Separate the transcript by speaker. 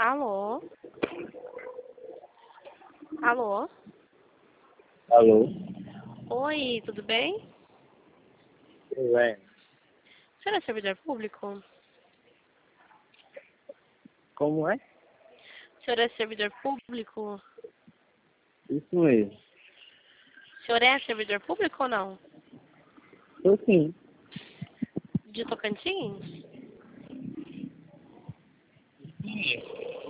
Speaker 1: Alô? Alô?
Speaker 2: Alô?
Speaker 1: Oi, tudo bem?
Speaker 2: Tudo bem?
Speaker 1: O senhor é servidor público?
Speaker 2: Como é?
Speaker 1: O senhor é servidor público?
Speaker 2: Isso mesmo.
Speaker 1: O senhor é servidor público ou não?
Speaker 2: Eu sim.
Speaker 1: De Tocantins?